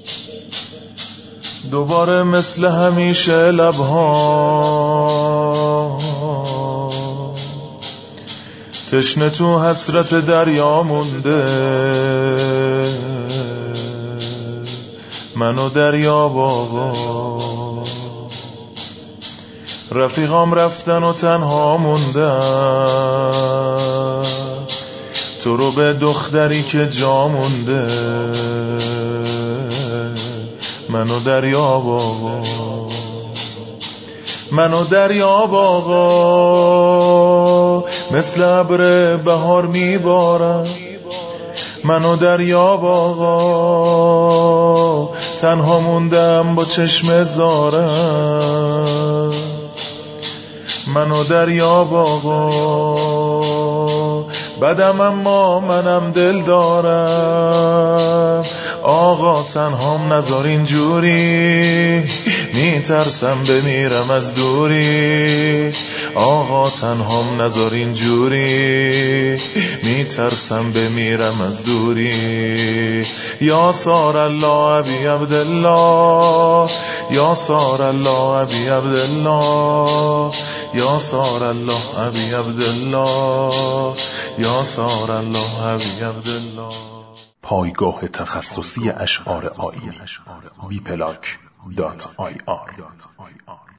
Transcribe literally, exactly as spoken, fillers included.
دوباره مثل همیشه لبها تشنه تو حسرت دریا مونده، من و دریا بابا. رفیقام رفتن و تنها موندم، تو رو به دختری که جا مونده، من و دریا بابا. من و دریا بابا مثل ابر بهار میبارم، من و دریا بابا تنها موندم با چشم زارم. من و دریا بابا بدم اما منم دل دارم، آقا تنهام نذار اینجوری، میترسم بمیرم از دوری. آقا تنهام نذار اینجوری، میترسم بمیرم از دوری. یا سار الله ابی عبدالله، یا سار الله ابی عبدالله، یا سار الله ابی عبدالله، یا سار الله ابی عبدالله. پایگاه تخصصی اشعار آیینی بی پلاک دات آی آر